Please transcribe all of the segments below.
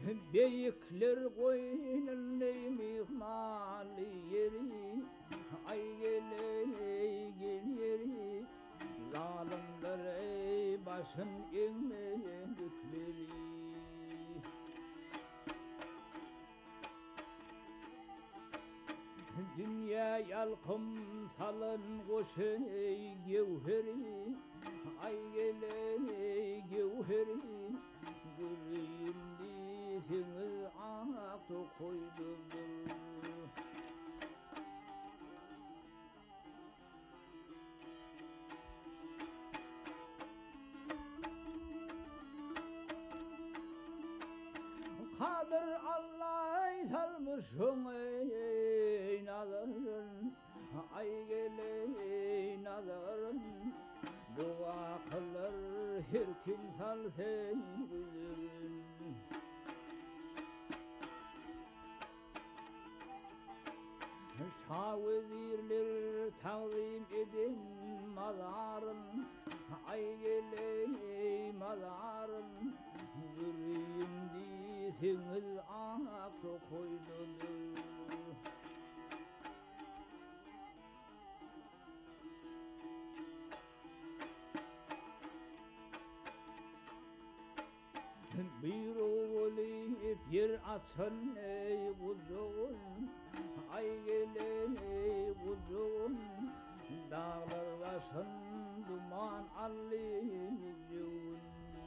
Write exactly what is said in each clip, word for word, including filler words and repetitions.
Beyikler koynun mihmali yeri, ay gele gel yeri, zalimler ey başın eğmedikleri. Dünya yalkım salın koşu ey gevheri, ay gele gevheri, gülüyümdi seni aktı koydudur. Kadir Allah salmışım ey nazarın, ay gele ey nazarın, dua kılar her kim salsın güzün. Şah vezirler tazim edin mazarın, ay gele ey mazarın, yüreğimdi seniz aktı koydudur. Bir oğul bir açın ey kuzum, ay gele ey kuzum, dağlar başın duman allıcın.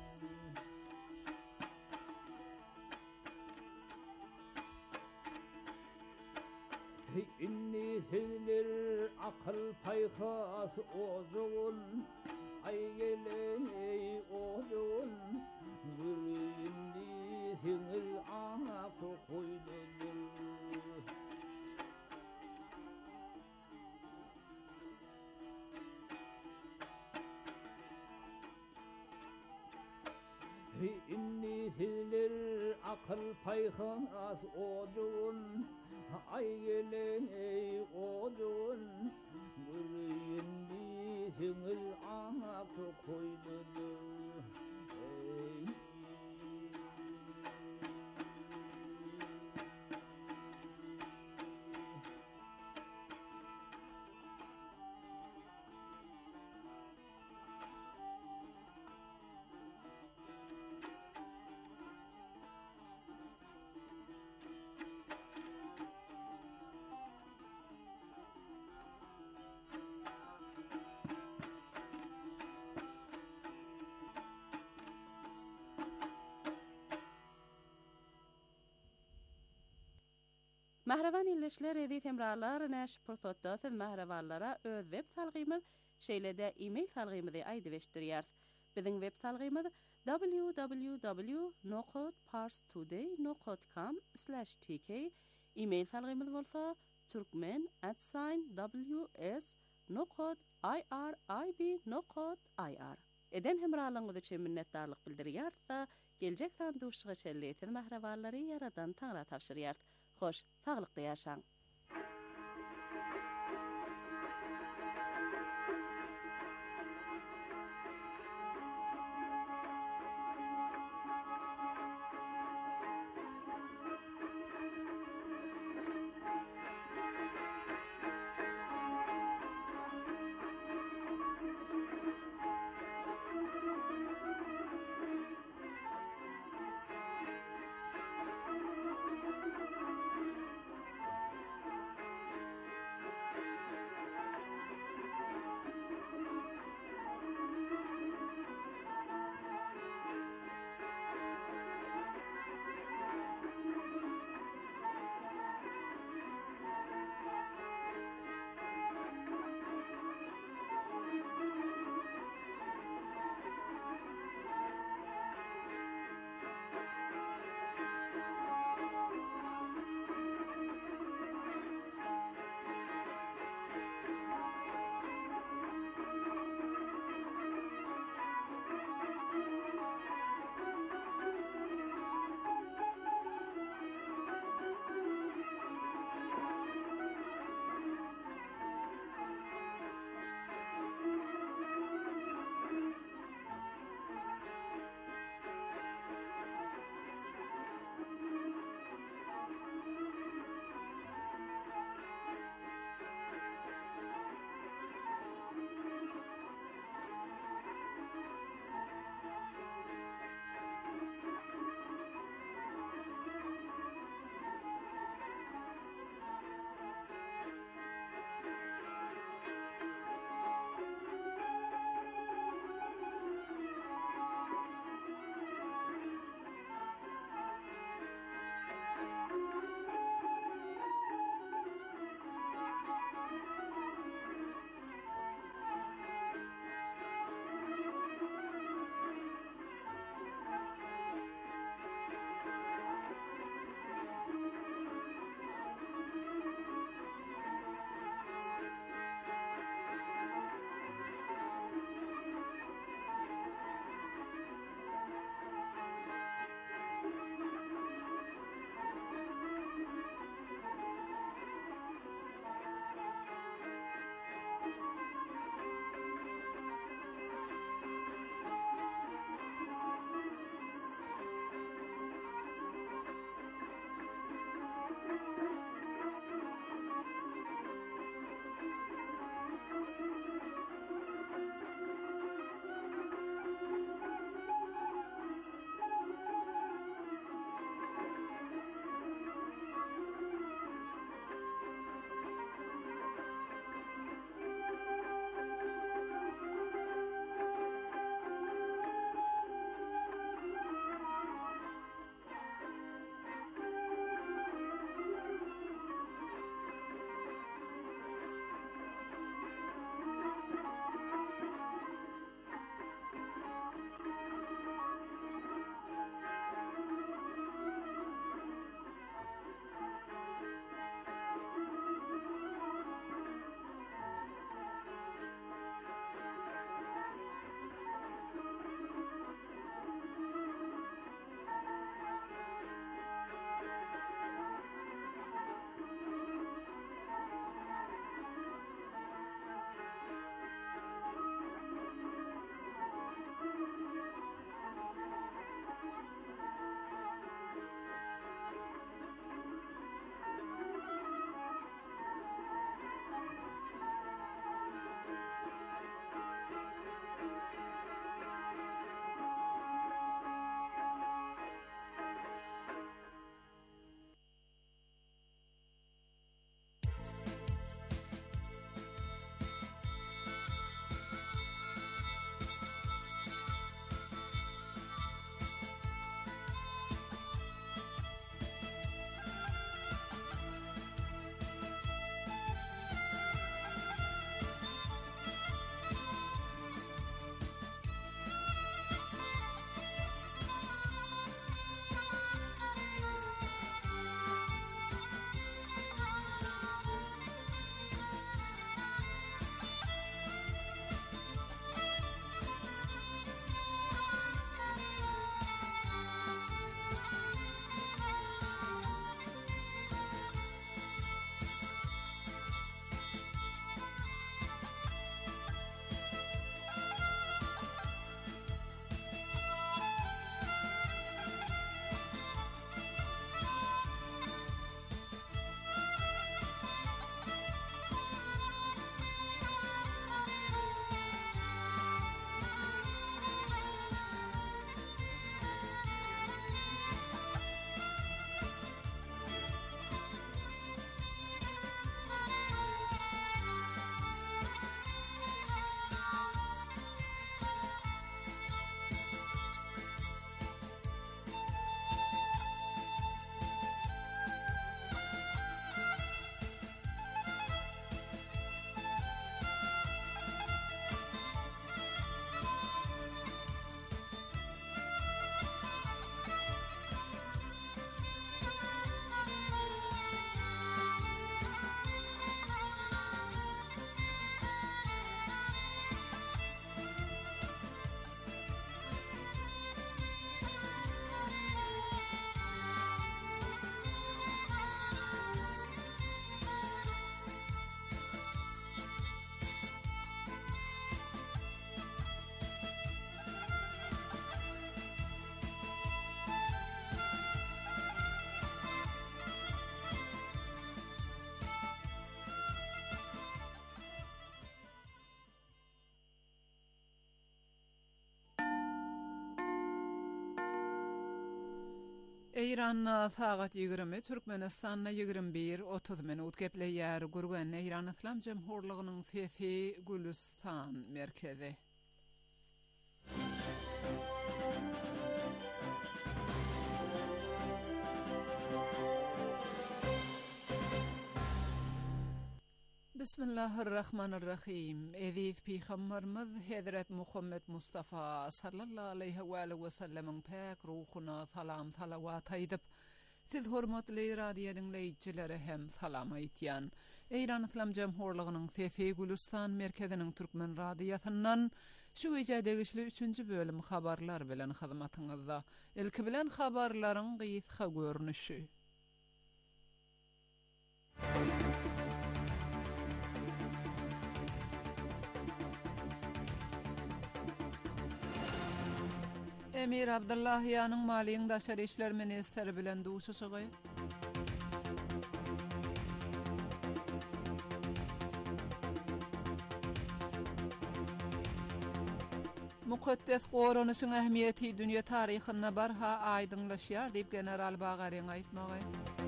İnni sizler akıl paykas ozun, ay gele ey ozun, yüreğimdi seniz aktı koydudur. İnni sizler akıl paykas ozun, ay gele ey ozun, yüreğimdi seniz aktı koydudur. Ey Mahravan illeşler edit emralar näş pursatda siz mahravallara öz web salgymyz şeýlede e-mail salgymyzy aýdyp eşdirýär. Biziň web salgymyz w w w nokta parstoday nokta com slash t k. E-mail salgymyz bolsa turkmen at w s nokta i r i b nokta i r. Eden hemralygyňyz üçin minnetdarlyk bildirýär-de, geljek sanduşyga şelleýän mahrawallary yaradan taňra tapşyrýar. Hoş, sağlıklı yaşaň. Eýranna sagat ýigirmi, Türkmenistanna ýigirmi bir otuz minut gepleýär gurgan Eýran Islam Jemhurlygynyň Fefi Gülistan merkezi. Bismillahirrahmanirrahim. Edip Peygamberimiz Hazret Muhammed Mustafa sallallahu aleyhi ve sellem'in pek ruhuna salam salavat aýdyp, siz hormatly radio dinleýijileri hem salam aýtýan. Eýran Islam Jemhurlygynyň Fefi Gülistan merkeziniň türkmen radiosundan şu ýa-da üçünji bölüm habarlar bilen hyzmatyňyzda. Ilki bilen habarlaryň gysga görnüşi. Emir Abdullahiyanyň Maliýe Daşary işler ministeri bilen duşuşy. Mukaddes Goranysyn ähmiýeti dünýä taryhyna barha aýdynlaşýar diýip general Bagary aýtmagy.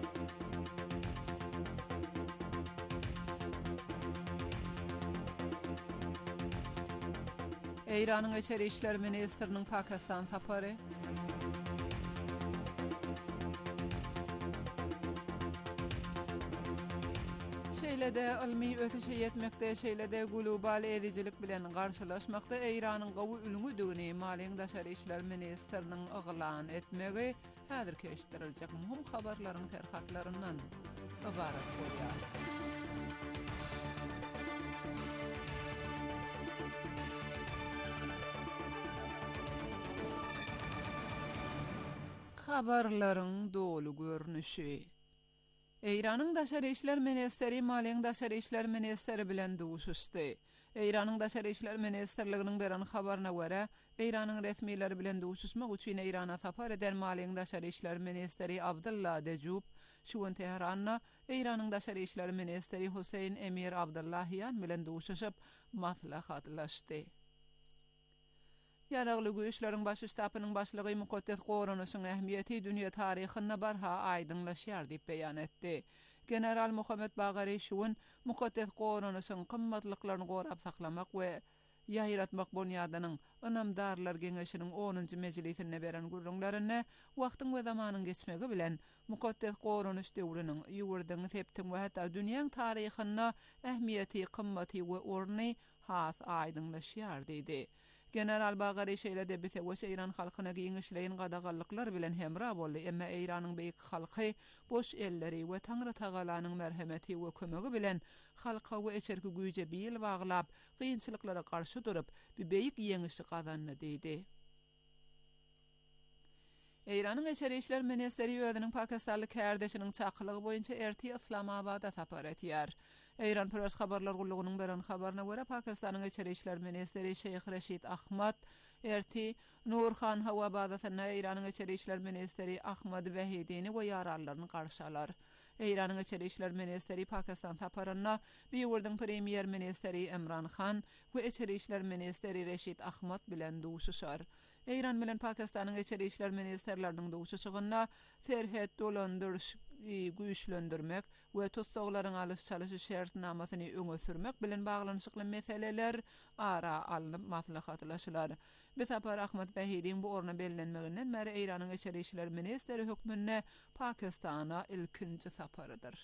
Eýranyň Içeri işler ministriniň Pakistan tapary. Şeýlede ilmi ösüşe ýetmekde, şeýlede global edijilik bilen garşylaşmakda Eýranyň gowy ülüňüdigini Maliýe Daşary işler ministriniň yglan etmegi häzir keşdiriljek muhim habarlaryň terhatlaryndan ibarat bolýar. Habarlaryň dolu görnüşi. Eýranyň Daşary işler ministeri Maliýe Daşary işler ministeri bilen duşuşdy. Eýranyň Daşary işler ministerliginiň beren habaryna görä, Eýranyň resmiýetleri bilen duşuşmak üçin Eýrana sapar eden Maliýe Daşary işler ministeri Abdullah Dejub şu Tehranna Eýranyň Daşary işler ministeri Husayn Emir Abdullahiyan bilen duşuşyp maslahatlaşdy. Yaragly güýçleriň baş ştabynyň başlygy Mukaddes Goranysyň ähmiýeti dünýä taryhyna barha aýdynlaşýar diýip beýan etdi. General Muhammed Bagary şuwun Mukaddes Goranysyň kymmatlyklaryny gorap saklamak we ýaýratmak bolýadynyň ynamdarlar geňeşiniň onunji mejlisine beren gurrunlaryny wagtyň we zamanyň geçmegi bilen Mukaddes Goranyş döwrüniň ýurdyň septim we hatda dünýäň taryhyna ähmiýeti, kymmaty we orny has aýdynlaşýar diýdi. General Bagary şeýlede bise we Eýran halkyna giňişleýän gadagalyklar bilen hemra boldy, emma Eýranyň beýik halky boş elleri we Taňry Tagalanyň merhemeti we kömegi bilen halka we eçerki güýje bil baglap, kynçylyklara garşy durup, bir beýik ýeňişi gazandy diýdi. Eýranyň Içeri işler ministeri ýöňüň Pakistanly kärdeşiniň çakylygy boýunça erti Islamabada sapar etýär. Eýran Press habarlar gullugynyň beren habaryna görä Pakistanyň Içeri işler ministeri Şeyh Reşid Ahmad erti Nurhan Hawa bazasyna Eýranyň Içeri işler ministeri Ahmad Wahidini we ýararlaryny garşy alar. Eýranyň Içeri işler ministeri Pakistan taparyna Biýurdyň premier ministeri Imran Khan we Içeri işler ministeri Reşid Ahmad bilen duşuşar. Eýran bilen Pakistanyň Içeri işler ministerleriniň duşuşygyna serhet dolandyryş güýçlendirmek we tutsaklaryň alys çalyşy şertnamasyny öňe sürmek bilen baglanyşykly meseleler ara alınıp maslahatlaşylar. Besapar Ahmad Wahidin bu orna bellenmeginden beri Eýranyň Içeri işler ministeri hökmünde Pakistana ilkinji saparydyr.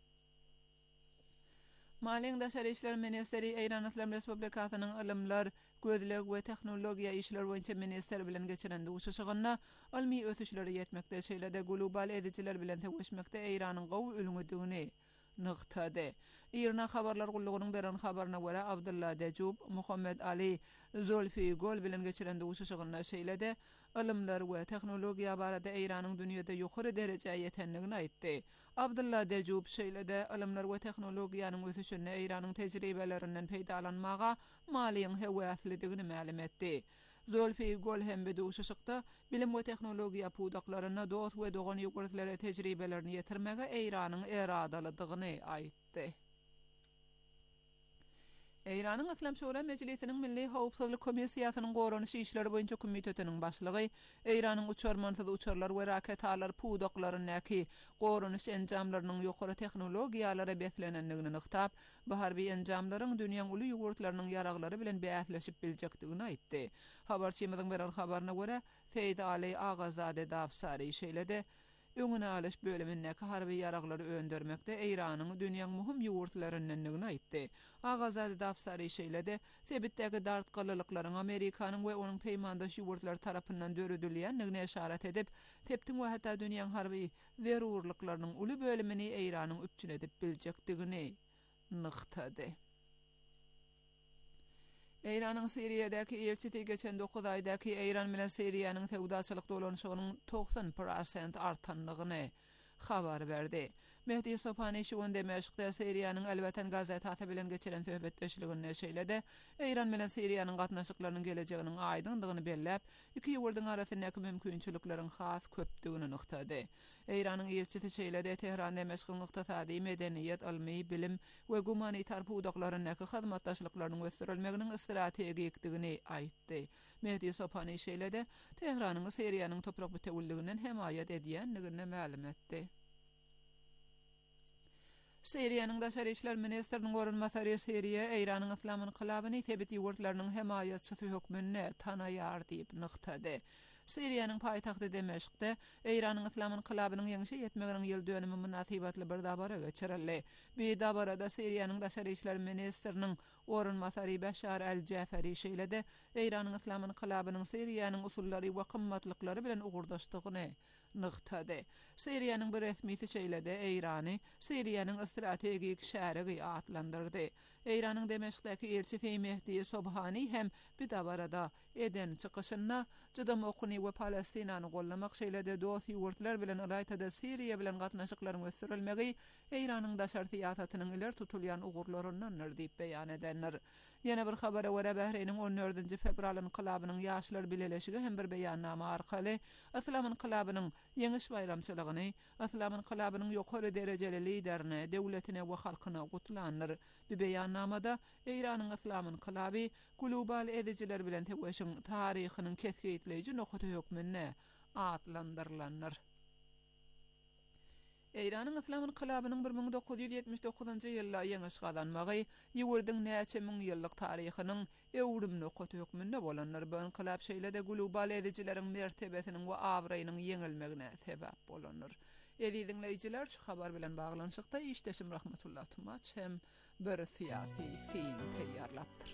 Maliýe Daşary işler ministeri Eýran Islam Respublikasynyň ilimler, gözleg we tehnologiýa işler boýunça minister bilen geçiren duşuşygyna ilmi ösüşleri ýetmekde, şeýlede global edijiler bilen tegeşmekde Eýranyň gowy ülüňüdigini nıqtady. Irna habarlar gullugynyň beren habaryna görä Abdullah Dejub, Muhammed Ali Zolfi Gol bilen geçiren duşuşygyna şeýlede ilimler we tehnologiýa barada Eýranyň dünýede ýokary derejäge ýetenligini aýtdy. Abdullah Dejub şeýlede ilimler we tehnologiýanyň ösüşine Eýranyň tejribelerinden peýdalanmaga Maliýeň hewaslidigini ma'lum etdi. Zolfi Gol hem bir duşuşykda bilim we tehnologiýa pudaklaryna dost we dogan ýogurtlary tejribelerini ýetirmege Eýranyň eradalydygyny aýtdy. Eýranyň Islam Şura Mejlisiniň Milli Howpsuzlyk Komissiýasynyň goranyş işleri boýunça komitetiniň başlygy Eýranyň uçarmansyz uçarlar we raketalar pudoklaryny näki goranyş enjamlarynyň ýokary tehnologiýalara beslenenligini nyktap, bu harby enjamlaryň dünýäň uly ýurtlarynyň ýaraglary bilen bäsleşip biljekdigini aýtdy. Habarçymyzyň beren habaryna görä, Feýda Ali Agazade Dapsary şeýlede öňüne alyş bölümindäki harby ýaraglary öndürmekde Eýranyň dünýäň muhim ýurtlarynyň aýtdy. Agazade Dapsary şeýlede sebitdäki dartgalylyklaryň Amerikanyň we onuň peýmandaş ýurtlar tarapyndan döredilýändigine işaret edip, teptiň we hatda dünýäň harby zerurlyklarynyň uly bölümini Eýranyň üpçün edip biljekdigini nyktady. Eýranyň Siriýadäki elçisi geçen dokuz aýdaky Eýran bilen Siriýanyň tewdaçylyk dolanşygynyň doksan prosent artanlygyny habar berdi. Mehdi Sopany şu gün Demeşkde Siriýanyň Elwatan gazetasi bilen geçiren söhbetdeşligini şeýlede, Eýran bilen Siriýanyň gatnaşyklarynyň gelejeginiň aýdyndygyny belläp, iki ýurduň arasyndaky mümkinçilikleriň has köpdigini nyktady. Eýranyň elçisi şeýlede Tehran Demeşkyň ykdysady, medeniýet, ilmi, bilim we gumanitar pudoklarynyň hyzmatdaşlyklarynyň ösdürilmeginiň strategikdigini aýtdy. Mehdi Sopany şeýlede Tehranyň Siriýanyň toprak bütewilliginden hemaýat edýändigini ma'lum etdi. Siriýanyň daşary işler ministriniň gorunmasary Siriýa Eýranyň Islam inqilabyny tebit ýurtlarynyň hemaýatçysy hökmüne tanaýar diýip nyktady. Siriýanyň paýtagty Demeşkde Eýranyň Islam inqilabynyň ýeňişe ýetmeginiň ýyl dönümi munasybatly bir dabara geçirildi. Bu dabarada Siriýanyň daşary işler ministriniň gorunmasary Bashar al-Jafari şeýlede Eýranyň Islam inqilabynyň Siriýanyň usullary we kymmatlyklary bilen ugurdaşdygyny nyktady. Siriýanyň bir resmisi şeýlede Eýrany Siriýanyň strategik şäherigi atlandyrdy. Eýranyň Demeşkdäki elçisi Mehdi Sobhani hem bir dabarada eden çykyşyna jydam okuny we Palestinany gollamak şeýlede dost ýurtlar bilen ýaýtada Siriýa bilen gatnaşyklaryň ösdürilmegi Eýranyň daşary siýasatynyň iler tutulýan ugurlaryndandyr diýip beýan edenler. Ýene bir habara görä Bahreýniň on dördünji fevral inqilabynyň ýaşlar bileleşigi hem bir beýannama arkaly Islam inqilabynyň ýeňiş bayramçylygyny, Islam inqilabynyň ýokary derejeli liderine, döwletine we halkyna gutlandyr. Bu beýannamada Eýranyň Islam inqilaby global edijiler bilen teweşiň taryhynyň kesgitleýiji nokaty hökmüne atlandyrlandyr. Eýranyň Islam inqilabynyň bir ming dokuz ýüz ýetmiş dokuzynjy ýylda ýeňiş gazanmagy ýurduň näçe ming ýyllyk taryhynyň ewrim nokaty hökmünde bolanlar. Bu inqilab şeýlede global edijileriň mertebesiniň we awraýynyň ýeňilmegine sebäp bolanlar. Edi dinleyijiler şu habar bilen baglanşykda işdeşim Rahmetullah Tumaç hem bir siýasy film teýýarlapdyr.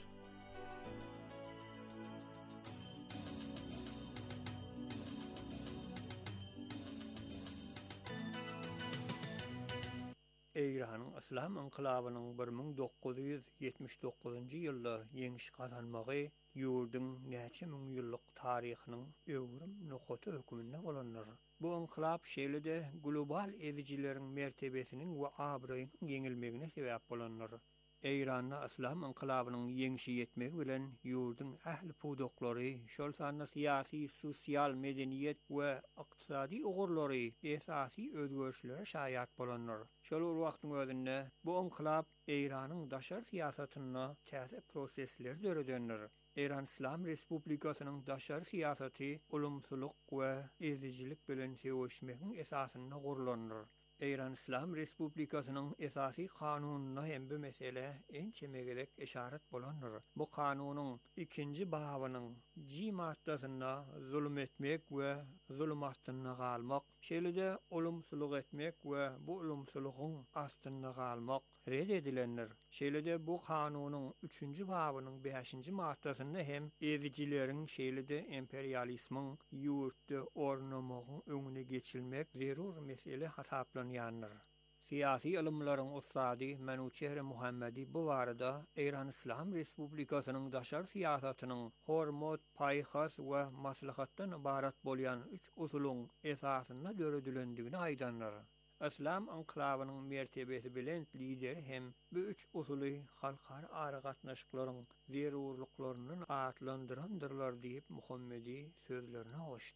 Eýranyň Islam inqilabynyň bir ming dokuz ýüz ýetmiş dokuzynjy ýylda ýeňiş gazanmagy ýurduň näçe ming ýyllyk taryhynyň öwrim nokaty hökmünde bolanlar. Bu inqilab şeýlede global edijileriň mertebesiniň we abraýynyň ýeňilmegine sebäp bolanlar. Eýranyň Islam inqilabynyň ýeňişe ýetmegi bilen ýurduň ähli pudoklary, şol sanly syýasy, sosial, medeniýet we ykdysady ugurlary esasy özgörüşlere şaýat bolanlar. Şol wagtyň özünde bu inqilab Eýranyň daşar siýasatyna täze prosesler döredenler. Eýran Islam Respublikasynyň daşar siýasaty ulumsuluk we ezijilik bilen teweşmegiň esasyna gurulandyr. Eýran Islam Respublikasynyň esasy kanunyna hem bu mesele ençemegerek işaret bolandyr. Bu kanunyň ikinji babynyň G maddasyna zulm etmek we zulmatdan galmak, şeýlede ulumsuluk etmek we bu ulumsulugyň astynda galmak red edilenler. Şeýlede bu kanunyň üçünji babynyň beşinji maddasyna hem ezijileriň şeýlede imperialismiň ýurtda ornamagyň öňüne geçilmek zerur mesele hasaplanýandyr. Siyasi ilimlaryň ustady Manuçehre Muhammedi bu barada Eýran Islam Respublikasynyň daşar siýasatynyň hormat, paýhas we maslahatdan ibarat bolýan üç usuluň esasyna döredilendigini aýdandyr. Islam inqilabynyň mertebesi bilen lider hem bu üç usuly halkara ara gatnaşyklaryň zerurlyklaryny atlandyrandyrlar diýip Muhammedi sözlerine hoşdy.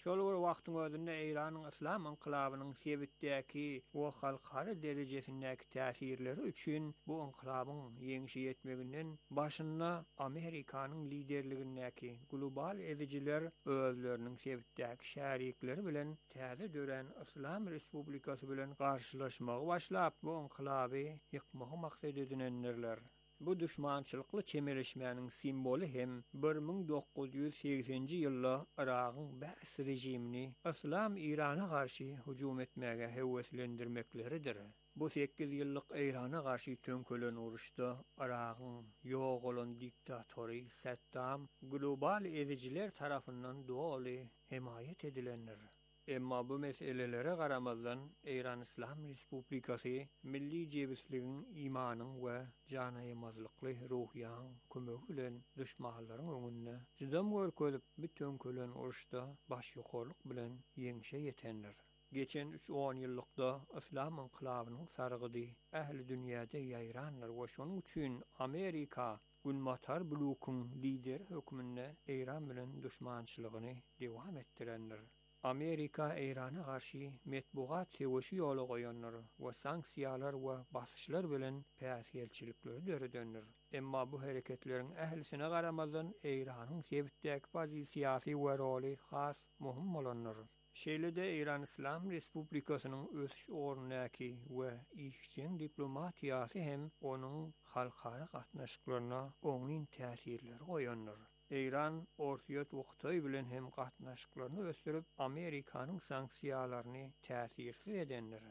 Şol bir wagtyň özünde Eýranyň islam inqilabynyň sebitdäki we halkara derejesindäki täsirleri üçin bu inqilabyň ýeňişe ýetmeginden başynda Amerikanyň liderligindäki global ezijiler özleriniň sebitdäki şärikleri bilen täze dören Islam Respublikasy bilen garşylaşmagy başlap bu inqilaby ýykmagy maksat edinenler. Bu düşmançylykly çemerişmäniň simboly hem bir ming dokuz ýüz seksenji ýylda Iragyň bäs rejimini Islam Irana garşy hujum etmäge heweslendirmekleridir. Bu sekiz ýyllyk Irana garşy tönkelen uruşda Iragyň ýok bolan diktatory Saddam global ezijiler tarapyndan doly himayet edilenler. Emma bu meselelere garamazdan Eýran Islam Respublikasy milli jebisligiň, imanyň we janaýymazlykly ruhýaň kömegi bilen düşmanlaryň öňünde jydam görkezip bütün kölen uruşda baş ýokarlyk bilen ýeňişe ýetenler. Geçen üç on ýyllykda Islam inqilabynyň sargydy ähli dünýäde ýaýranlar we şonuň üçin Amerika Günmatar blokuň lider höküminde Eýran bilen düşmançylygyny dewam etdirenler. Amerika Eýrana garşy metbuat teweşi ýoly goýanlar we sanksiýalar we basyşlar bilen päsgelçilikleri döredenler. Emma bu hereketleriň ählisine garamazdan Eýranyň sebitdäki pozisiýasy we roly has muhim bolanlar. Şeýle-de Eýran Islam Respublikasynyň ösüş ornunaky we işçiň diplomatiýasy hem onuň halkara gatnaşyklaryna oňyn täsirleri goýanlar. Eýran orsiýet wagty bilen hem gatnaşyklaryny ösdürip Amerikanyň sanksiýalaryny täsirsiz edenler.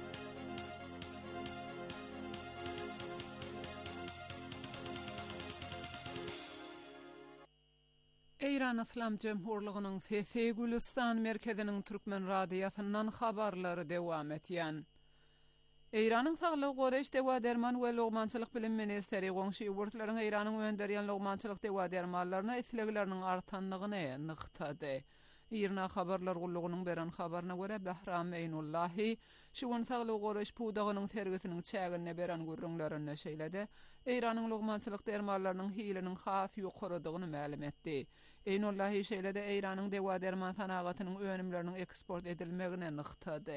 Eýran Islam Jemhurlygynyň F F Gülistan merkeziniň Türkmen radiýasyndan habarlary dewam etýän. Eýranyň Saglyk Goreş dewa derman we logmançylyk bilim ministeri goňşy ýurtlaryň Eýranyň öňderýän logmançylyk dewa dermanlaryna islegleriniň artanlygyny nyktady. Ýerine habarlar gullugynyň beren habaryna görä Behram Eynullahi şu gün Saglyk Goreş pudagynyň sergisiniň çägine beren gurrunlaryny şeýledi. Eýranyň logmançylyk dermanlarynyň hiliniň haf ýokarydygyny ma'lum etdi. Eynullahi şeýledi Eýranyň dewa derman sanagatynyň önümleriniň eksport edilmegine nyktady.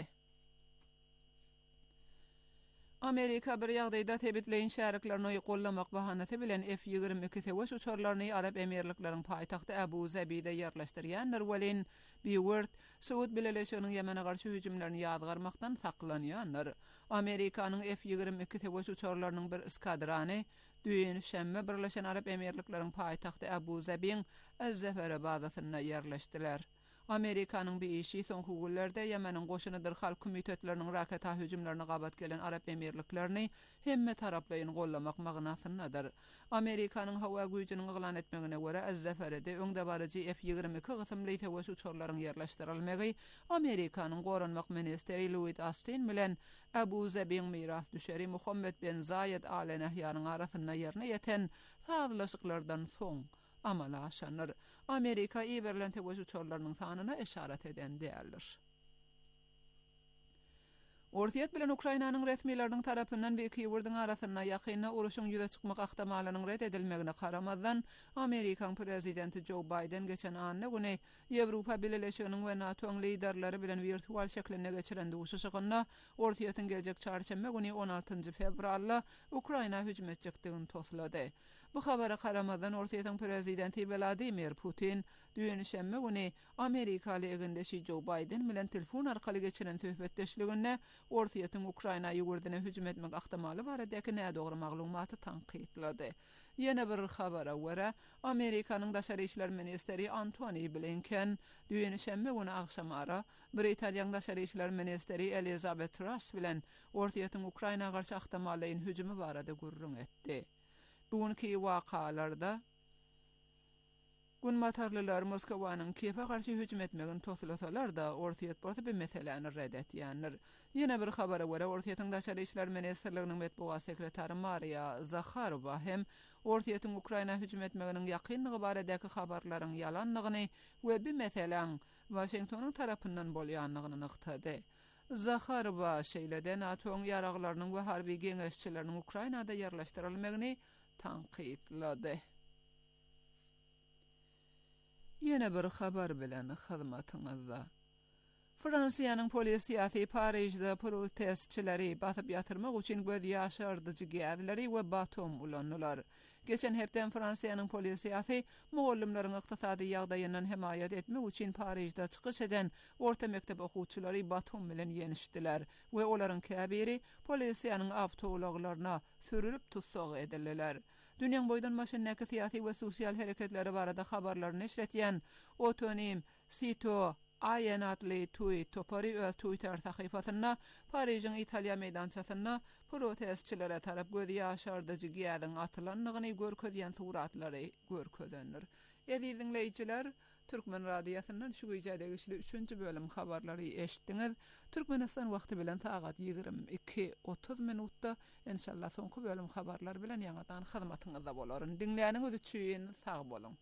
Amerika bir ýagdaýda tebitleýin şäriklerini gollamak bahanasy bilen F ýigirme iki seweş uçarlaryny Arab Emirlikläriniň paýtagty Abu Zabide ýerleşdirýänler welin Bewert Suud Birleşiginiň Ýemene garşy hüjümlerini ýadgarmakdan saklanýanlar. Amerikanyň F ýigirme iki seweş uçarlarynyň bir eskadrany düýün şemme Birleşen Arab Emirlikläriniň paýtagty Abu Zabiň Az-Zafar bazasyna ýerleşdiler. Amerikanyň bir işi soňky günlerde Ýemeniň goşuny dyrhal komitetleriniň raket hüjümlerini gabat gelen Arab Emirliklerini hemme taraplaýyn gollamak magnasyndadyr. Amerikanyň hawa güýjüniň ýylan etmegine görä Az-Zafar'de öňde barajy F ýigirme iki gysymly teweş uçarlaryň ýerleşdirilmegi Amerikanyň goranmak ministeri Louis Austin bilen Abu Zabiň miras düşeri Muhammed bin Zayed Al Nahyanyň arasyna ýerine ýeten sazlaşyklardan soň amala aşanlar. Amerika iýerlen teweş uçarlarynyň sanyna işaret eden däldir. Ortiýet bilen Ukrainanyň resmiýetleriniň tarapyndan bir iki ýurduň arasyna ýakyna uruşyň ýüze çykmak ahtamalynyň red edilmegine garamazdan Amerikan prezidenti Joe Biden geçen anna güni Ýewropa Birleşiginiň we NATO'ň liderleri bilen virtual şeklinde geçiren duşuşygyna Ortiýetin geljek çarşamba güni on altynjy fevralda Ukraina hüjüm etjekdigini toslady. Bu habara garamazdan Ortiýetin prezidenti Vladimir Putin düýün şemme güni Amerikaly egendeşi Joe Biden bilen telefon arkaly geçiren söhbetdeşliginde Ortiýetin Ukraina ýurduna hüjüm etmek ahtamaly baradaky nädogry maglumaty tanqidlady. Ýene bir habara görä Amerikanyň daşary işler ministeri Antony Blinken düýün şemme güni akşamara Britaniýanyň daşary işler ministeri Elizabeth Truss bilen Ortiýetin Ukraina garşy ahtamalyň hüjümi barada gurrun etdi. Bugünkü wakalarda Günmatarlylar Moskwanyň Kiýewe garşy hüjüm etmegini toslasalar da Ortiýet bolsa bir meseleni red etýänler. Ýene bir habara görä Ortiýetin daşary işler ministrliginiň metbuat sekretary Maria Zakharova hem Ortiýetin Ukraina hüjüm etmeginiň ýakynlygy baradaky habarlaryň ýalanlygyny we bir meselen Washingtonyň tarapyndan bolýanlygyny nyktady. Zakharova şeýlede NATO'ň ýaraglarynyň we harby geňeşçileriniň Ukrainada ýerleşdirilmegini tanqidlady. Ýene bir habar bilen hyzmatyňyzda. Fransiýanyň polisiýasy Paryjda protestçileri basyp ýatyrmak üçin göz ýaşardyjy gäzleri we batom ulandylar. Geçen hepden Fransiýanyň polisiýasy mugallimleriň ykdysady ýagdaýyndan hemaýat etmek üçin Paryjda çykyş eden orta mektep okuwçylary batom bilen ýenişdiler we olaryň käbiri polisiýanyň awtolaglaryna sürülip tutsak edildiler. Dünýäň boýdan maşynnaky syýasy we sosial hereketleri barada habarlar neşretýän otonim Sito Ayenatly Tui Topori öz Twitter sahypasyna Paryjyň Italiýa meýdançasyna protestçilere tarap göz ýaşardyjy giýadyň atylanlygyny görkezýän suratlary görkezenler. Ýa-da dinleýijiler, Türkmen radiosynyň şu güýjädegi üçünçi bölüm habarlary eşitdiňiz. Türkmenistan wagty bilen saat ýygrimi iki otuz minutda inşallah soňky bölüm habarlar bilen ýa-da hyzmatyňyzda bolar. Dinleýäniňiz üçin sag bolun.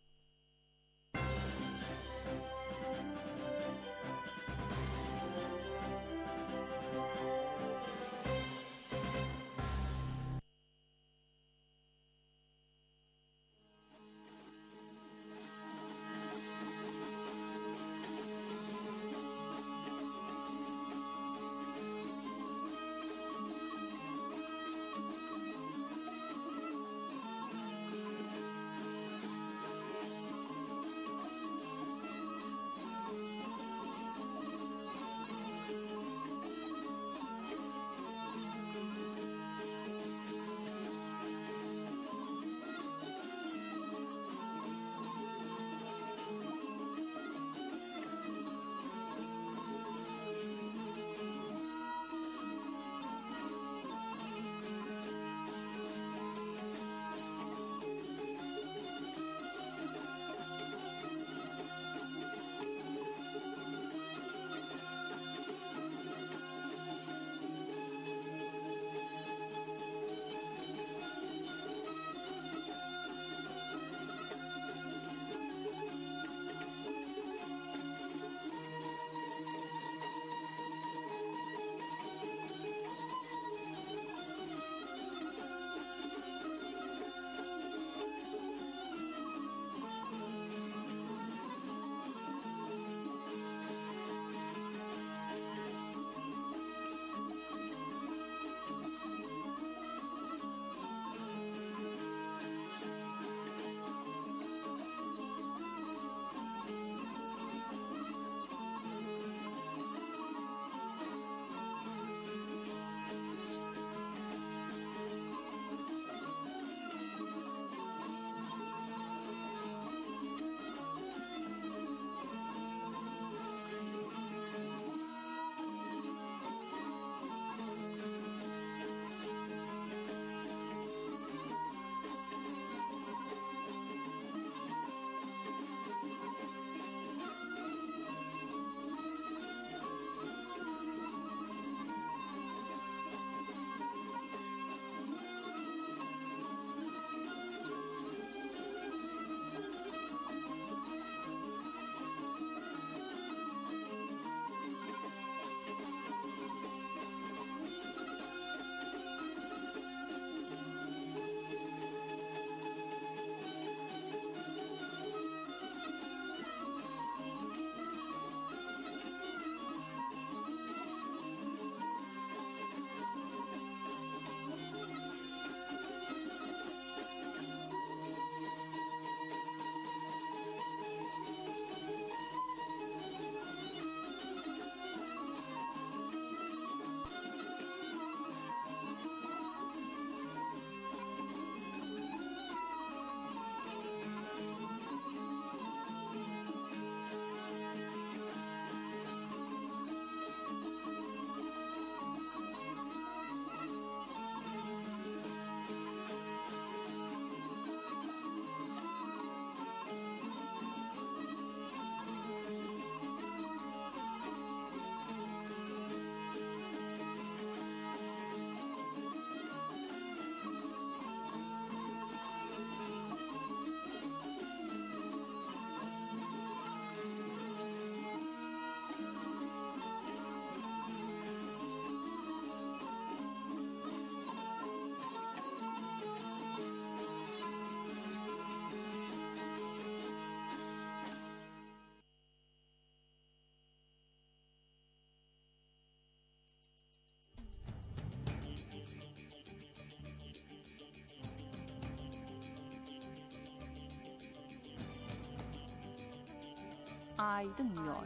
Aydın yol.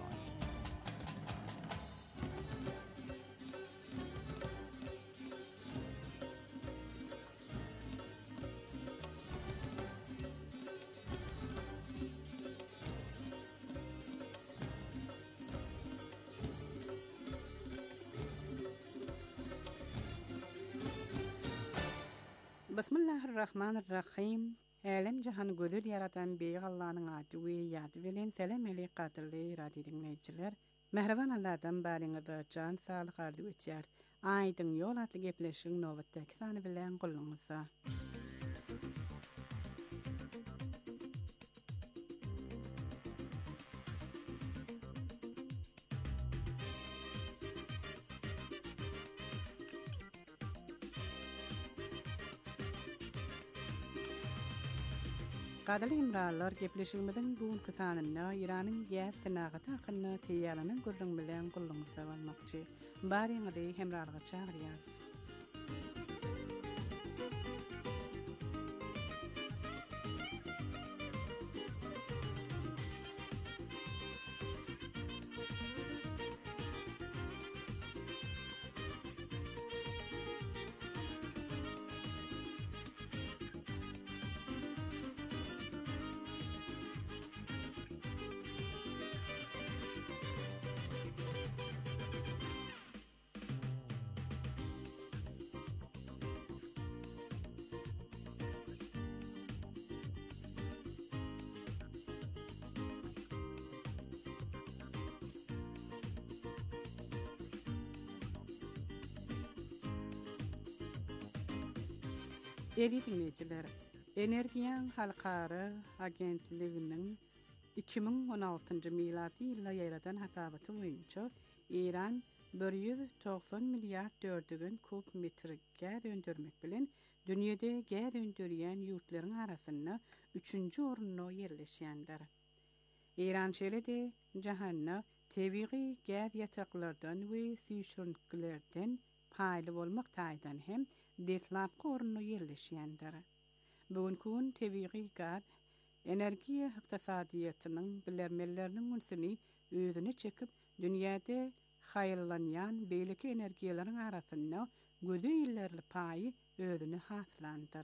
Bismillahirrahmanirrahim. Elem jahan gülür yaratan Beyg Allah'ın adı we ýady bilen selam eli qadrly radio dinleýijiler. Mehriban Allah'dan baryňyza can sağlyk ardy geçýär. Aýdyň ýol atly gepleşiň nowatdaky sany bilen gulluňyza. Gadal imralar gepleşigimiziň bugunky sanyna Iranyň ýer synagy hakyny teýýarlanyň gurrun bilen gulluňyza bolmakçy. Baryňyzy hemralyga çagyrýar. Eri dinleyijiler, Energiýaň Halkara Agentliginiň iki bin on altyncy miladi ýylda ýaradan hasabaty boýunça Iran bir ýüz doksan milliard dördügün kub metr gaz öndürmek bilen dünýede gaz öndürýän ýurtlaryň arasynda üçünji orunda ýerleşýändir. Iran şeýle-de jahanda tebigy gaz ýataklardan we süýşürliklerden paýly bolmak taýdan hem detlapky orunda ýerleşýändir. Bugünkü tebigy gaz energiýa ykdysadyýatynyň bilermeleriniň ünsüni özüne çekip dünýäde haýyrlanýan beýleki energiýalaryň arasynda gözi ýyllarly paýy özüne haslandyr.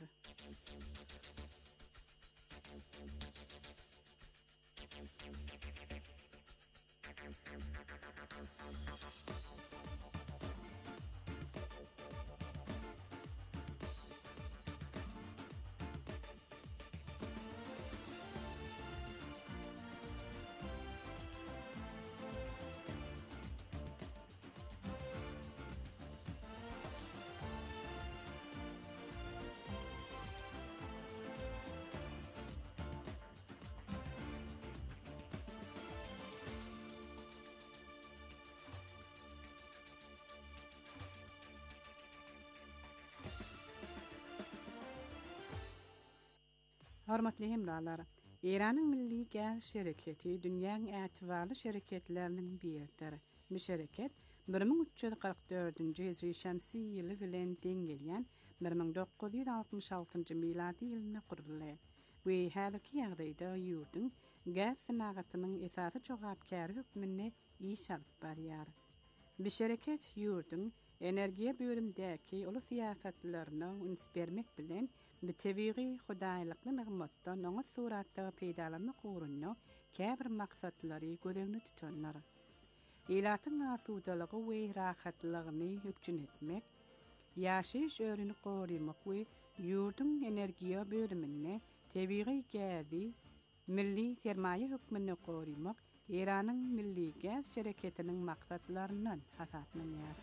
Hormatly hemralar, Iranyň milli gaz şerketi dünýäniň ätibarly şerketleriniň biridir. Bu şerket bir bin üç ýüz kırk dördünji hijri şämsi ýyly bilen deň gelýän bir bin dokuz ýüz altymyş altyncy miladi ýylyna kuruldy. We häzirki ýagdaýda ýurtyň gaz synagatynyň esasy jogapkary hökmüne iş alyp barýar. Bu şerket ýurtyň energiýa bölümdäki uly siýasatlaryna üns bermek bilen bu tebigy hudaýlykly nygmatdan oňa suratda peýdalanmak ugrunda käbir maksatlary göreňde tutanlar. Ýylatyň asudalygy we rahatlygyny hükjün etmek, ýaşaýyş öwrüni gorumak we ýurtyň energiýa bölümine tebigy gazy milli sermaýe hökmüne gorumak Iranyň milli gaz şerketiniň maksatlaryndan hasaplanýar.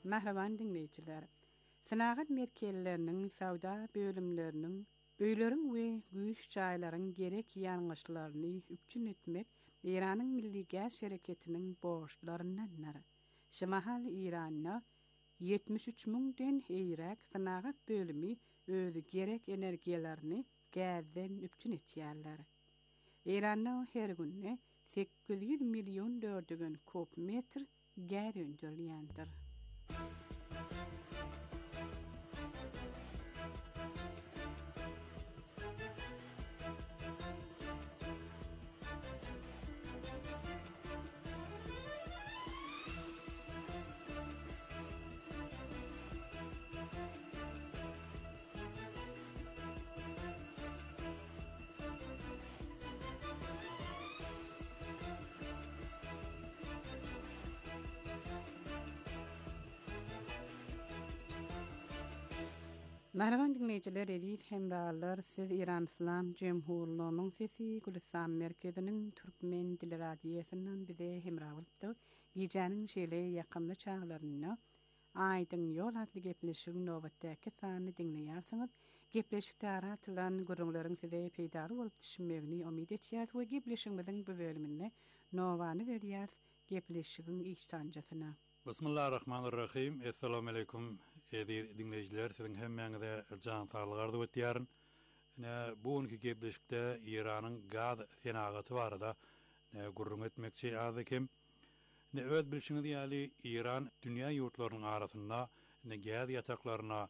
Mahravan dinleyijiler. Synagat merkelleriniň savda bölümleriniň öýleriň we güýç jaýlaryň gerek ýangyşlaryny üpçün etmek Iranyň milli gaz şereketiniň borçlaryndanlar. Şemahal Iranyna yetmiş üç müň den eýrek synagat bölümi özü gerek energiýalaryny gazdan üpçün etýärler. Iranyň her günne sekiz yüz milyon dördügen kop metr gaz öndürilýändir. Merhaban dinleyijiler, edit hemralar, siz İran İslam Cemhuriyetiniň sesi Gülistan merkeziniň türkmen dili radiosynyň bize hemra bolupdy. Gijanyň şeýle ýakymly çaglaryna Aýdyň ýol adly gepleşigiň nowatdaky sany dinleýärsiňiz. Gepleşikde aratylan görüňleriň size peýdary bolup düşmegini umyt etýär we gepleşigimiziň bu bölüminde nowany berýär gepleşigiň ihsanjasyna. Bismillahirrahmanirrahim. Assalamu alaykum. Edi dinleyijiler, siziň hemmeňize jan saglyk arzu etýärin. Ne buňky gepleşikde Iranyň gaz senagaty barada ne gurrun etmekçi azykem. Ne öz bilşiňiz ýaly Iran dünýä ýurtlarynyň arasynda ne gaz ýataklaryna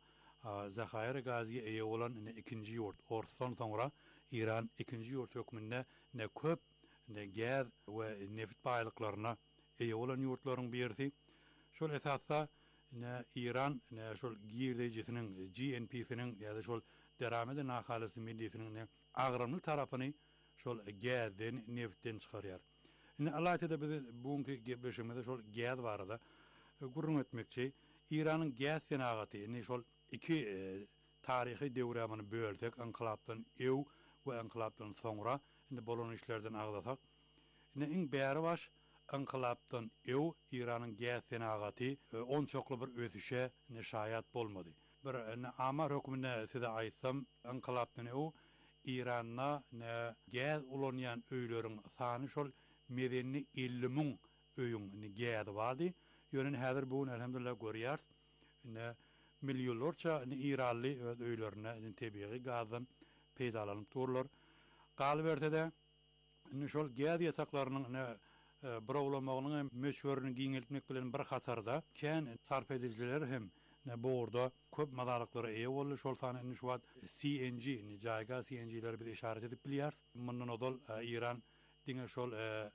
zahyr gazy eýe bolan ne ikinji ýurt. Orson soňra Iran ikinji ýurt hökmünde ne köp ne gaz we neft baýlyklaryna eýe bolan ýurtlaryň birisi. Şol esasda ne İran ne şol girdejisiniň G N P'siniň ýa-da şol deramede nahalysy millisiniň ne agramy tarapyny şol gazdan neftden çykarýar. Ne alaýda biz buňky gepleşigimizde şol gaz barada gurrun etmekçi İranyň gaz senagaty ne şol iki e, tarihi döwramiň bölsek inqilapdan ew we inqilapdan soňra indi bolan işlerden agdasak ne iň bäri baş inqilapdan ew Iranyň gaz senagaty on çokly bir ösüşe ne şaýat bolmady. Bir ne amar hökmünde size aýtsam inqilapdan ew Iranyna ne gaz ulanýan öýleriň sany şol medeni elli müň öýüň ne gaz bardy. Ýönen häzir bugun elhamdülillah görýär. Ne milyonlarça ne İranly öz öýlerine ne tebii gazdan peýdalanyp durlar. Galbertede ne şol gaz ýataklarynyň ne Browlamagynyň meşhurlygyny giňeltmek bilen bir hatarda kän sarp ediljiler hem ne borda köp madalyklary eýe boldy. Şol sany şu wagt C N G ne jaýga C N G'ler bir işaret edip bilýär. Mundan odal İran diňe şol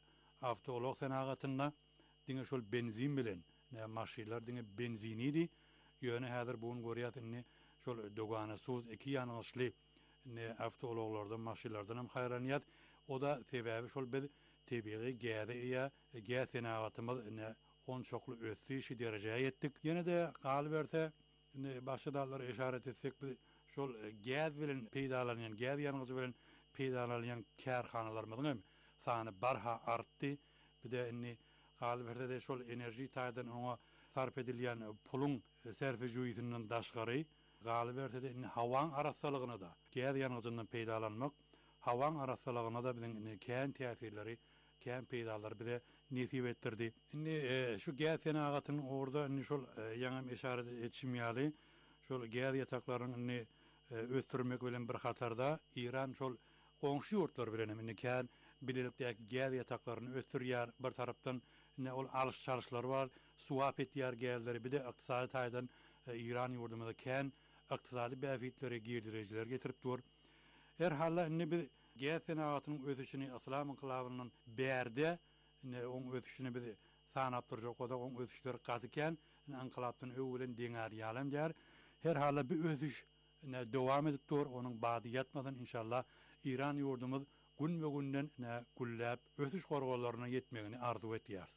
awtolog senagatynda diňe şol benzin bilen ne maşinlar diňe benzinidi. Ýöne häzir bugun görýärdi şol dogana suz iki ýanyşly ne awtologlardan maşinlardan hem haýranýat. O da sebäbi şol biz tebii gäze ýa gäz senagatymyz ne on çokly ösüşi derejeye ýetdik. Ýene de galy berse ne başga dallar işaret etsek biz şol gäz bilen peýdalanýan gäz ýanyňyzy bilen peýdalanýan kärhanalarymyzyň hem sany barha artdy. Bir de inni galy berse de şol enerji taýdan oňa sarp edilýän puluň serfi juýysynyň daşgary galy berse de inni hawaň arassalygyna da gäz ýanyňyzyndan peýdalanmak hawaň arassalygyna da biziň kän täsirleri kän peýdalar bize nesip etdirdi. Indi e, şu gäz senagatynyň orada indi şol e, ýaňam işaret etişim ýaly şol gäz ýataklaryny indi e, ösdürmek bilen bir hatarda İran şol goňşy ýurtlar bilen indi kän bilelikdäki gäz ýataklaryny ösdürýär. Bir tarapdan indi ol alyş çalyşlary bar, suwap etýär gäzleri bir de ykdysady taýdan e, İran ýurdumyzda kän ykdysady bäfitleri girdirejiler getirip dur. Her halla indi biz gäz senagatynyň ösüşini islam inqilabynyň bärde ne oň ösüşini biz sanap durjak oda oň ösüşleri gatyken inqilapdan öwelen deňär ýalem där. Her halla bir ösüş ne dowam edip dur, onuň bady ýatmadan inşallah İran ýurdumyz gün we günden ne gullap ösüş gorgolaryna ýetmegini arzu etýär.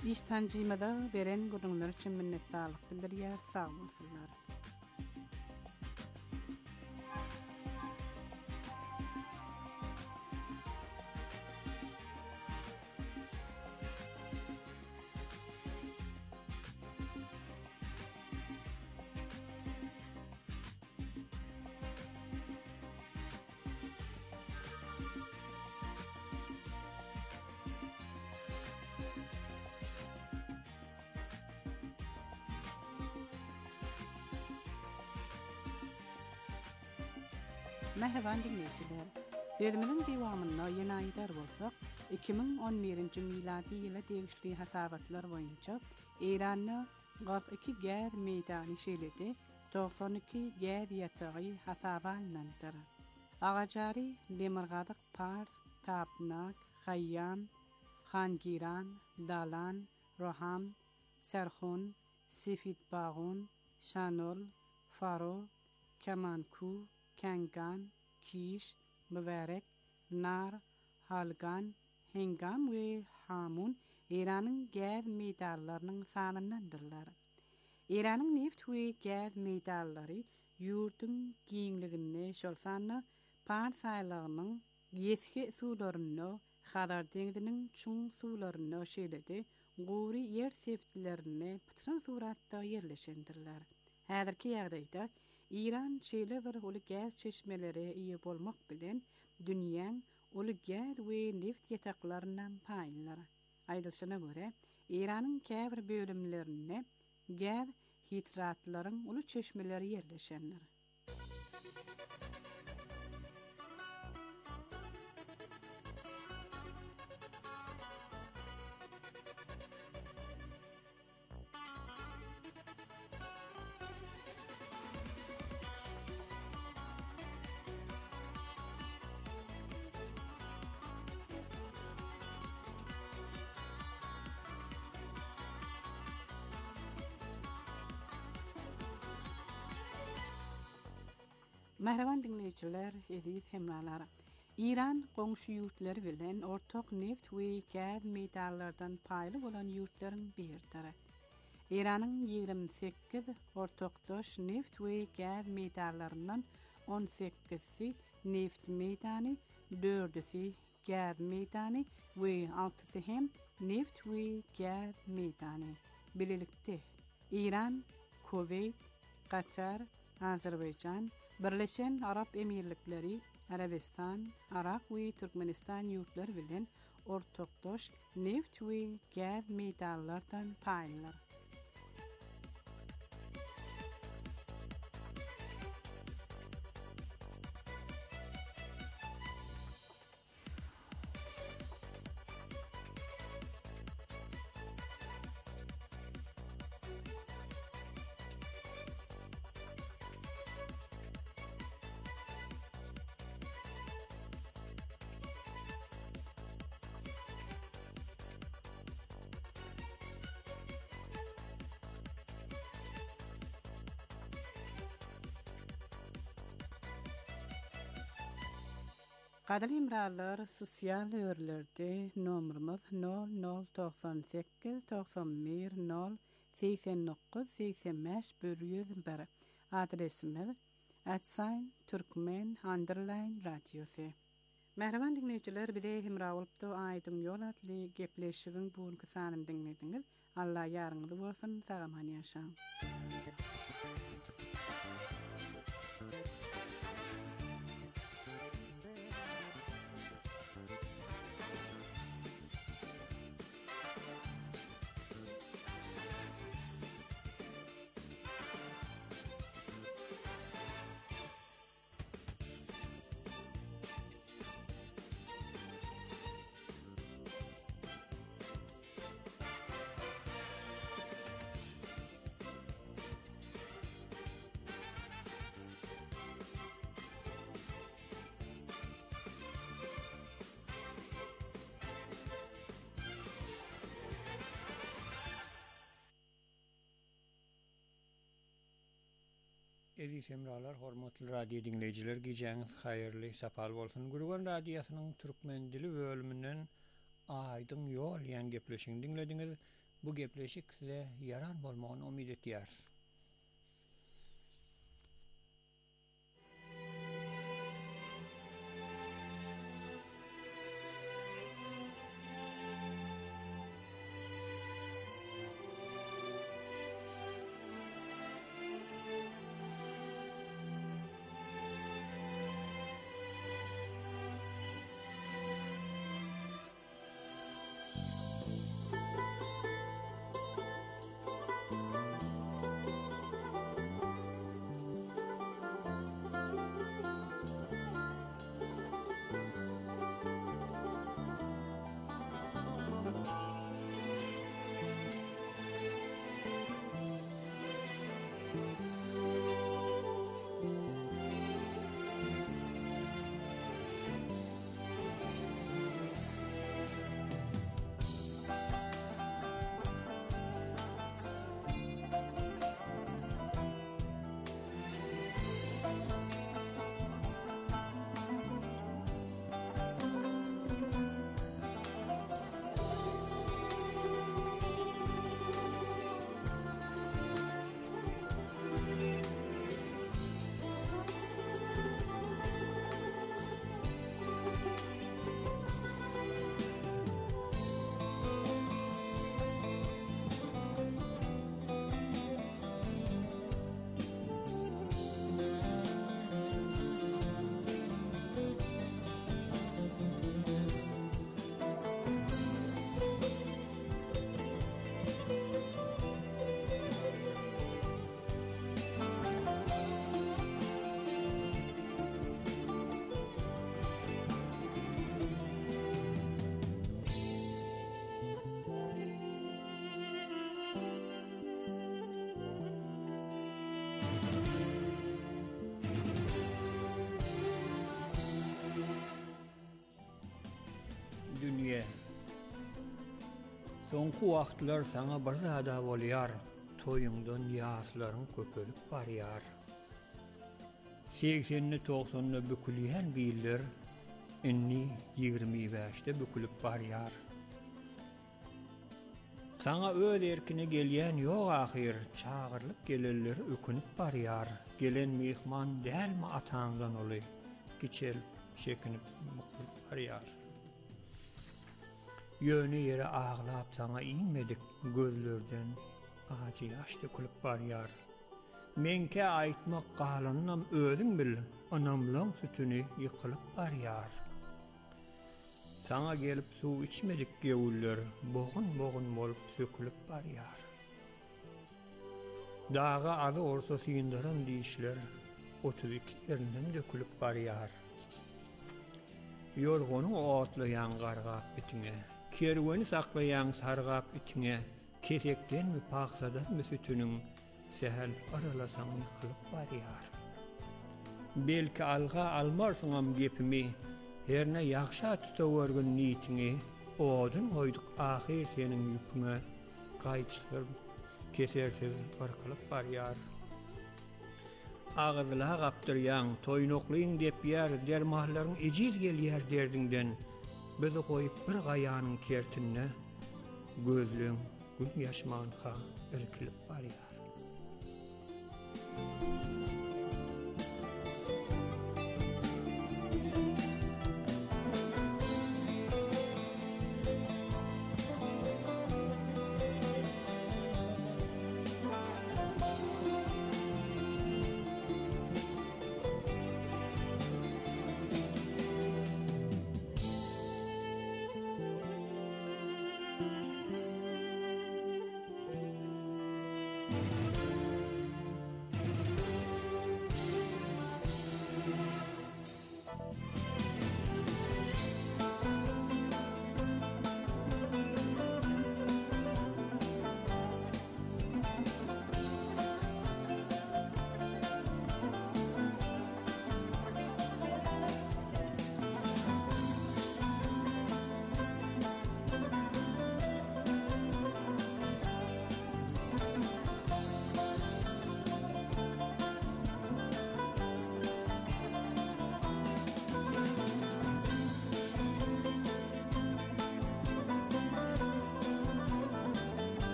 İş tanjymada beren gurullar üçin minnetdarlyk bildirýär. Sag bolsunlar. Merhaba dinleyiciler. Sözümüzün dewamyna ýene aýdar bolsak, iki ming on birinji miladi ýyla degişli hasabatlar boýunça Iranyň kırk iki gär meýdany şeýledi, doksan iki gär ýatagy hasaba alınandyr. Agajary, Demirgadyk, Pars, Tapnak, Hayyam, Xangiran, Dalan, Roham, Serhun, Sefitbagun, Şanol, Faro, Kamanku, Kangan, Kiş, Mübarek, Nar, Halgan, Hengam we Hamun Iranyň gäz medallarynyň sanynandyrlar. Iranyň neft we gäz medallary ýurtyň giňligine şol sanly par saýlagynyň ýeski suwlaryny, Hadar deňiziniň çuň suwlaryny şeýledi, gowy ýer seftlerini pytryn suratda ýerleşendirler. Häzirki ýagdaýda İran şeýle bir uly gäz çeşmeleri iýe bolmak bilen dünýäň uly gäz we neft ýataklarynyň paýlar. Aýdylyşyna görä, Iranyň käbir bölümlerinde gäz hidratlaryň uly çeşmeleri ýerleşenler. Merhaban dinleyijiler, eziz hemralar. İran goňşy ýurtlary bilen ortak neft we gäz medallardan paýly bolan ýurtlaryň birtiri. Iranyň ýygrimi sekiz ortakdaş neft we gäz medallarynyň on sekizsi neft medany, dördüsi gäz medany we altysy hem neft we gäz medany. Bilelikde İran, Kuveyt, Katar, Azerbaycan, Birleşen Arap Emirlikleri, Arabistan, Irak we Türkmenistan ýurtlary bilen ortakdaş neft we gäz medallardan paýlar. Gadal imralar sosial örlerde nomrumuz nol nol doksan sekiz doksan bir nol seksen dokuz seksen beş yüz bir. Adresimiz Atsayn Türkmen Underline Radyosu. Merhaban dinleyijiler, bide hemra bolup da aýdym ýol atly gepleşigiň bugunky sanyny dinlediňiz. Allah ýarňyzy bolsun, sagam ýaşaň. Eziz hemralar, hormatly radio dinleyijiler, geceňiz haýyrly, sapal bolsun. Gurgan radiosynyň türkmen dili bölümünden Aýdyň ýol ýan gepleşiň dinlediňiz. Bu gepleşik size yaran bolmagyny umyt etýäris. Dünýe soňky wagtlar saňa bir zada bolýar, toýuňdan ýaslaryň köpelip barýar. seksenini togsanini bükülýän biller inni ýigirmi beşde bükülip barýar. Saňa öz erkine gelýän ýok ahyr, çağırlyp gelelleri ökünip barýar. Gelen mehman dälmi ataňdan oly, kiçel çekinip muklup barýar. Yönü yere ağlap sana inmedik gözlerden acı yaşta kulüp barýar. Menke aýtmak galanyňam özüň bil, anamlaň sütüni ýykylyp barýar. Sana gelip suw içmedik gewüller, boğun boğun bolup sökülüp barýar. Dağa adı orsa syýyndaran diýişler, otuz iki ýerinden dökülüp barýar. Ýolgonyň otlaýan gargap bitine, kerweni saklayan sargap içine, kesekden mi paksadan mi sütünün sehel aralasan yıkılıp barýar. Belki alga almarsyňam gepimi, herne ýakşa tutawergen niýetini, odun hoýduk ahyr senin ýüpüňe, gaýçylar kesersiz barkylyp barýar. Ağızla gapdyrýan, toýnoklyň dep ýer dermahlaryň ejil gelýär derdiňden, bizi koyup bir gayanyň kertinne gözlüň gün ýaşmanha irkilip barýar.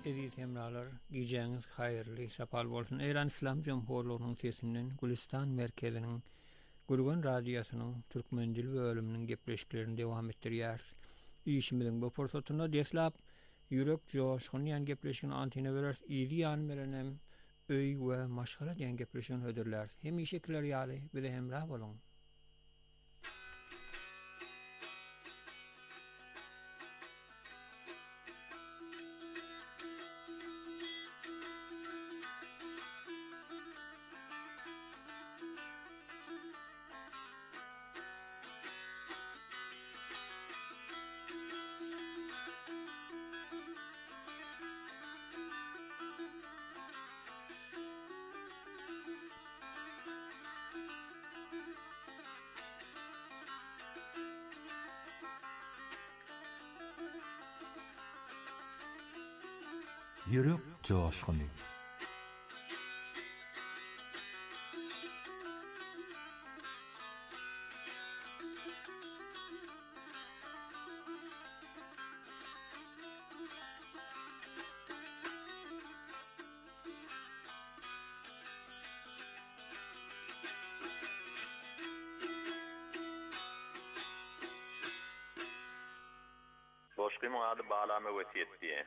Eziz hemralar, gijäňiz haýyrly, sapal bolsun. Eran İslam Jumhurlugynyň sesinden Gülistan merkeziniň Gurgun radiosynyň türkmen dil bölüminiň gepleşiklerini dowam etdirýär. İşimiziň bu fursatyna deslap ýürek joşgun ýan gepleşigini antine berer, ýyly ýan berenem öý we maşgala ýan gepleşigini höderler. Hem işekler ýaly, bize hemrah bolun. Yürek coşkunu. Coşkunun adı bağlama wesiýetdi.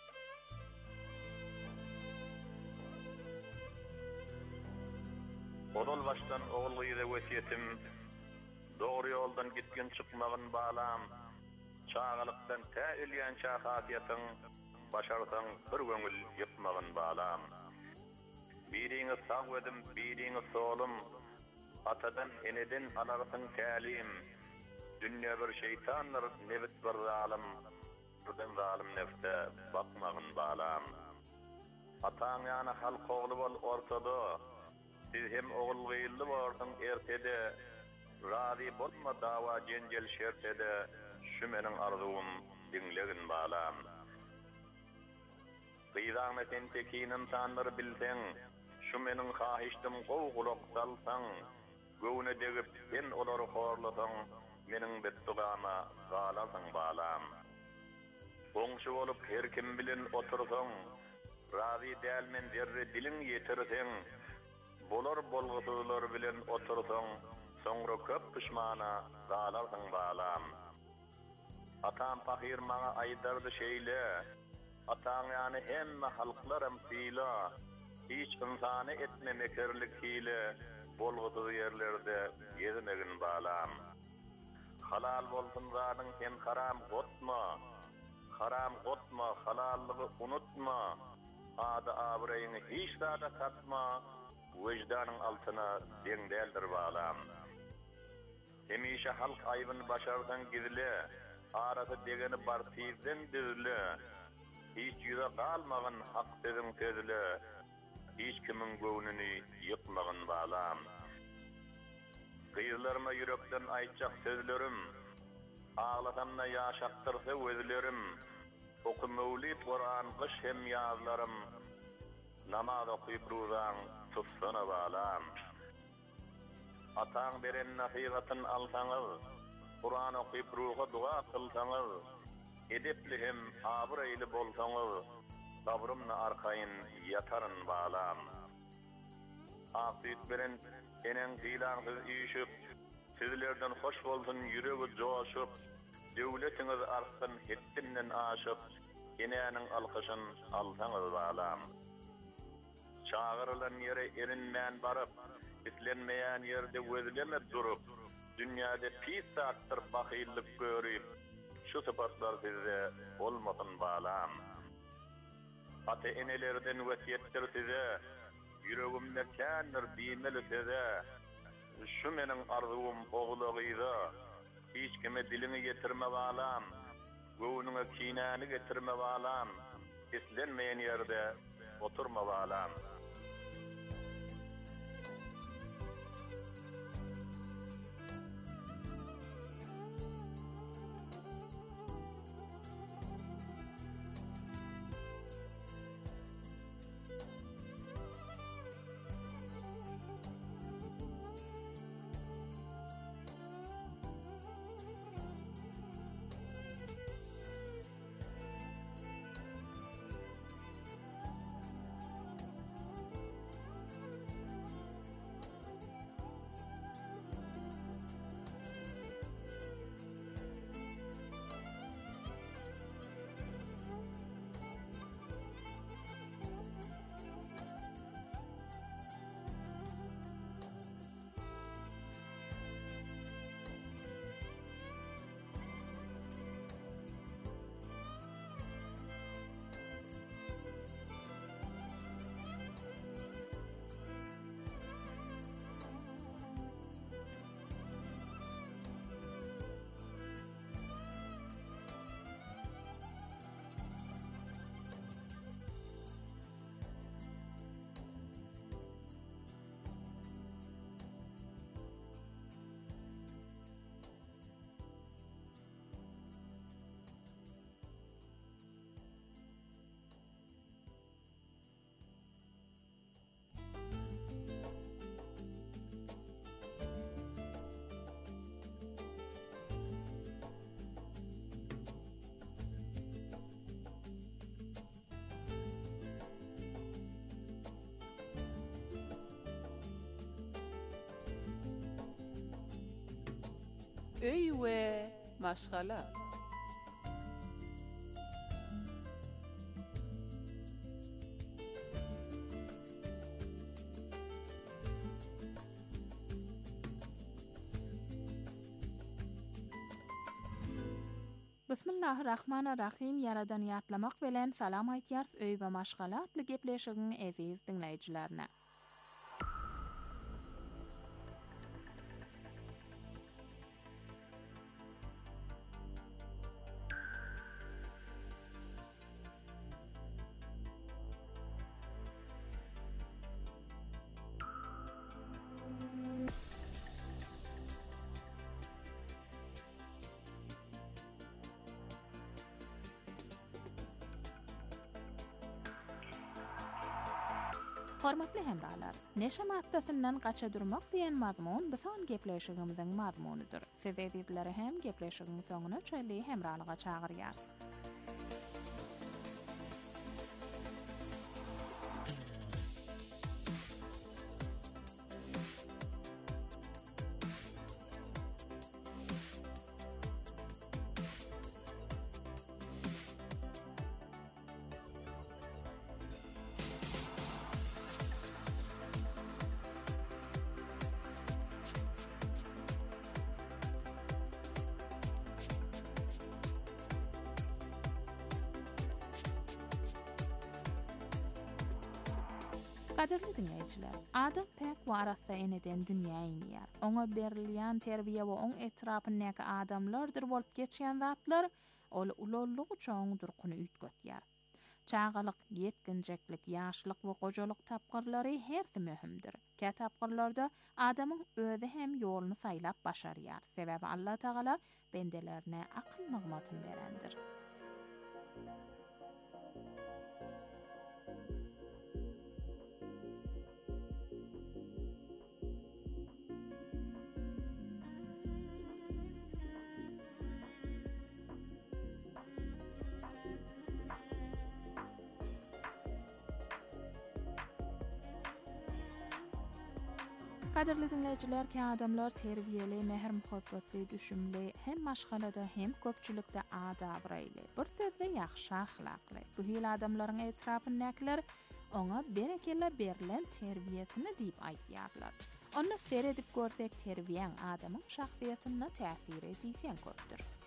Odol baştan oğulgyza wesiýetim, dogry ýoldan gitgen çykmagyn balam, çağalykdan tä ölýän şahasiýatyň, başarsaň bir göňül ýypmagyn balam. Biriňi sag wedim, biriňi solum, atadan eneden alarsyň tälim, dünýä bir şeytanlar, nebit bir zalim, birden zalim nefse bakmagyn balam. Ataň ýany halk ogly bol ortada, siz hem oğulgyly bolsaň ertede, razy bolma dawa jenjel şertede, şu meniň arzum diňlegin balam. Gyýdamaten tekin insanlar bilseň, şu meniň haýyşdym gowgulak salsaň, göwne degip sen olary horlasaň, meniň bettugama galasaň balam. Oňşy bolup her kim bilen otursaň, razy dälmen derre diliň ýetirseň, bolar bolgusylar bilen otursaň, soňra köp pişmana galasaň balam. Atam pahir maňa aýdardy şeýle, ataň ýany hemme halklarym fiýla, hiç insany etmemekerlik hile, bolgudy ýerlerde gezmegin balam. Halal bolsun zadyň sen haram gotma, haram gotma, halallygy unutma, ady abraýyny hiç zada satma, wejdanın altyna deňdeldir balam. Hemişe halk aýbyny başardan gizle, arasy degeni bar tizden düzle, hiç ýüze galmagyn hak sözüň sözle, hiç kimiň göwnüni ýypmagyn balam. Gyýylaryma ýürekden aýtjak sözlerim, ağlasamna ýaşaktyrsa özlerim, oky Mevlid Kur'an gyş hem ýazlarym, namaz okyp ruzaň tutsana balam. Ataň beren nasihatyn alsaňyz, Kur'an okyp ruha dua kılsaňyz, edepli hem abraýly bolsaňyz, sabrymna arkaýyn ýataryn balam. Asyt beren enen gyýlansyz üýşüp, sizlerden hoş bolsun ýüregi joşup, döwletiniz artdan hetdinden aşyp, enäniň alkyşyn alsaňyz balam. Çağırılan ýere erinmän baryp, islenmeýän ýerde gözlemep durup, dünýäde pis sattyr bahyllyk görüp, şu sypatlar size bolmasyn balam. Ata enelerden wesiýetdir size, ýüregimde kändir diýmeli size, şu meniň arzum oglagyza, hiç kime dilini getirme balam, göwnüňe kinäni getirme balam, islenmeýän ýerde oturma balam. öý we maşgala. Bismillahirrahmanirrahim. Yaradan ýatlamak bilen salam aýtýars öý we maşgala atly gepleşigiň eziz dinleýijilerine. Hormatly hemralar, neşe maddesinden gaça durmak diýen mazmun bu son gepleşigimiziň mazmunydyr. Siz editleri hem gepleşigiň soňuna çölli hemralyga çagyrýar. Kaderli dinleyijiler, adam pek warasa eneden dünýä inýär. Oňa berilýän terbiýe we oň etrapyndaky adamlardyr bolup geçýän zatlar ol ulullyk üçin durkuny ütgetýär. Çağalyk, yetkinjeklik, ýaşlyk we gojalyk tapgyrlary hersi möhümdir. Kä tapgyrlarda adamyň özi hem ýoluny saýlap başarýar. Sebäbi Allah Taala bendelerine akyl nygmatyny berendir. Kaderli dinleyijiler, ki adamlar terbiyeli, mehr muhabbetli, düşünli, hem maşgalada hem köpçülükde adab raýly. Bir sözde ýaxşy ahlakly. Bu hil adamlaryň etrapyndakylar oňa berekelle berilen terbiýetini diýip aýtýarlar. Onu seyredip görsek terbiýeň adamyň şahsiýetine täsir edýän köpdür.